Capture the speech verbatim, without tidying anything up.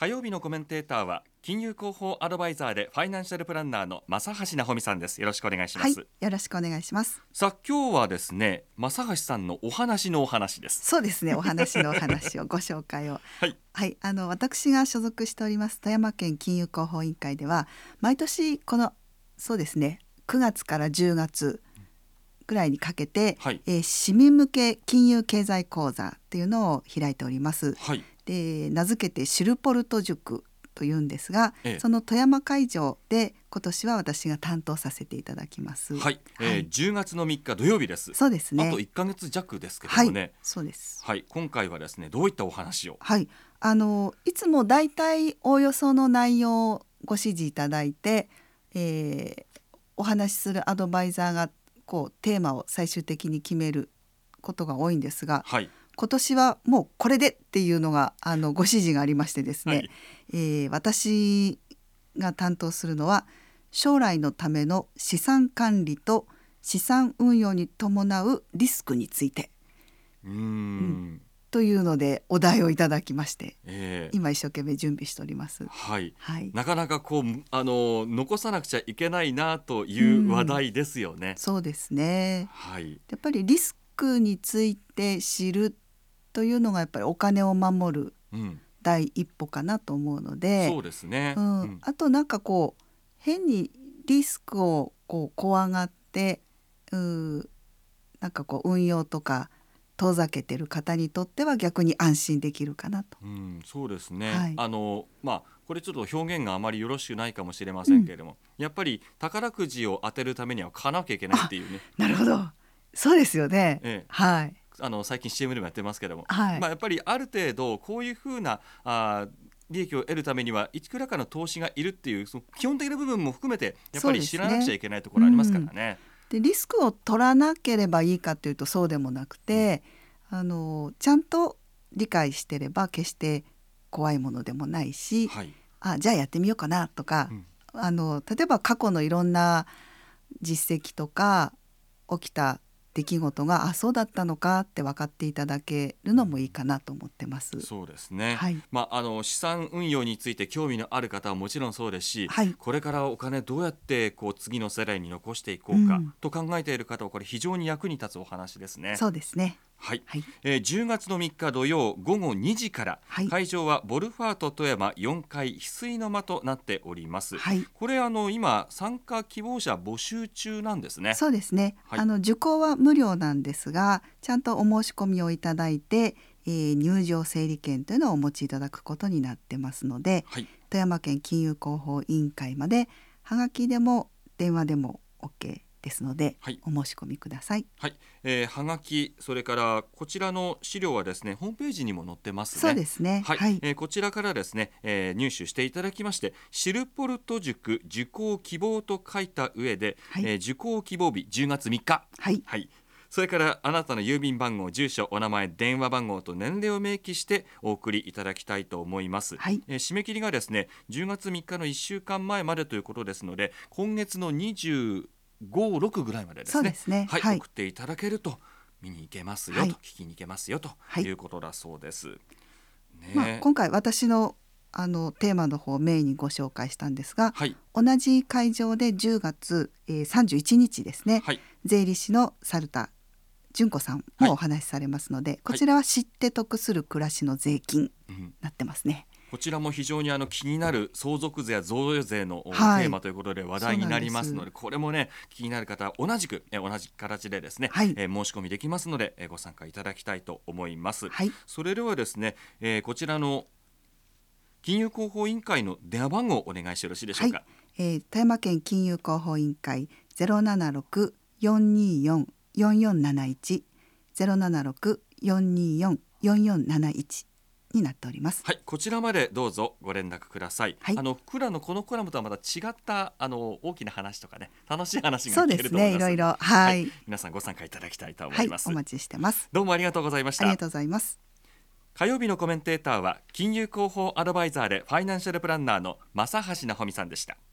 火曜日のコメンテーターは金融広報アドバイザーでファイナンシャルプランナーの正橋直美さんです。よろしくお願いします。 はい、よろしくお願いします。 さあ今日はですね、正橋さんのお話のお話です。 そうですね、お話のお話をご紹介をはい、 はい、あの私が所属しております富山県金融広報委員会では毎年このそうですねくがつからじゅうがつぐらいにかけて、 はい、 えー市民向け金融経済講座っていうのを開いております。 はい、 で名付けてシルポルト塾というんですが、 ええ、 その富山会場で今年は私が担当させていただきます。 はい、えーはい、 じゅうがつのみっか土曜日です。 そうですね。 あといっかげつ弱ですけどはい、 もね。 そうです。 はい、今回はですねどういったお話を。 はい、あのいつもだいたいおおよその内容をご指示いただいて、えーお話しするアドバイザーがこうテーマを最終的に決めることが多いんですが、 はい、 今年はもうこれでっていうのがあのご指示がありましてですね、 はい、 えー私が担当するのは将来のための資産管理と資産運用に伴うリスクについてうーん、 というのでお題をいただきまして、 えー今一生懸命準備しております。 はい、 はい、 なかなかこうあの残さなくちゃいけないなという話題ですよね。 そうですね。 はい、 やっぱりリスクについて知るというのがやっぱりお金を守るうん、 第一歩かなと思うので、 そうですね。 うんうん、 あとなんかこう変にリスクをこう怖がってうーなんかこう運用とか遠ざけてる方にとっては逆に安心できるかなと。 うん、そうですね。 はい、 あのまあこれちょっと表現があまりよろしくないかもしれませんけれども、やっぱり宝くじを当てるためには買わなきゃいけないっていうね。 なるほど、そうですよね。 ええ、 はいあの最近 シーエム でもやってますけども、 はい、 まあ、やっぱりある程度こういうふうなあ利益を得るためにはいくらかの投資がいるっていうその基本的な部分も含めてやっぱり知らなくちゃいけないところありますからね。 でリスクを取らなければいいかというとそうでもなくて、うん、あのちゃんと理解してれば決して怖いものでもないし、 はい、 あじゃあやってみようかなとか、 うん、 あの例えば過去のいろんな実績とか起きた出来事があそうだったのかって分かっていただけるのもいいかなと思ってます。 そうですね。 はい、 まあ、あの資産運用について興味のある方はもちろんそうですし、 はい、 これからお金どうやってこう次の世代に残していこうかうんと考えている方はこれ非常に役に立つお話ですね。 そうですね。 はい、 はいえー、じゅうがつのみっか土曜ごごにじから、 はい会場はボルファート富山よんかい翡翠の間となっております。 はい、 これあの今参加希望者募集中なんですね。 そうですね、 はい、 あの受講は無料なんですがちゃんとお申し込みをいただいて、えー入場整理券というのをお持ちいただくことになってますので、 はい、 富山県金融広報委員会まではがきでも電話でも OK ですので、 はい、 お申し込みください。 はい、えー、はがきそれからこちらの資料はですねホームページにも載ってますね。 そうですね。 はい、 はい、 えーこちらからですね、えー入手していただきましてシルポルト塾受講希望と書いた上で、 はいえー受講希望日じゅうがつみっか、 はいはい、それからあなたの郵便番号住所お名前電話番号と年齢を明記してお送りいただきたいと思います。 はい、 えー締め切りがですねじゅうがつみっかのいっしゅうかんまえまでということですので今月のにじゅうご、ろくぐらいまでですね、 そうですね。 はい、 はい、 送っていただけると見に行けますよ、 はいと聞きに行けますよとはいいうことだそうです、ね。 まあ、今回私のあのテーマの方をメインにご紹介したんですが、 はい、 同じ会場でじゅうがつ、えーさんじゅういちにちですね、 はい、 税理士の猿田純子さんもお話しされますので、こちらは知って得する暮らしの税金うん、 なってますね。 こちらも非常にあの気になる相続税や贈与税の、 はいテーマということで話題になりますので、これもね気になる方は同じくえ同じ形でですね、 はいえ申し込みできますのでえご参加いただきたいと思います。 はい、 それではですね、えーこちらの金融広報委員会の電話番号をお願いしてよろしいでしょうか。 はい、えー富山県金融広報委員会 ゼロななろく よんにーよん よんよんなないち ゼロななろく よんにーよん よんよんなないちになっております。 はい、こちらまでどうぞご連絡ください。 はい、 あのクラのこのコラムとはまた違ったあの大きな話とかね楽しい話が聞けそうですね、 ると思います。 いろいろ、はい、 はい、 はい、 皆さんご参加いただきたいと思います。 お待ちしてます。 どうもありがとうございました。 ありがとうございます。 火曜日のコメンテーターは金融広報アドバイザーでファイナンシャルプランナーの正橋直美さんでした。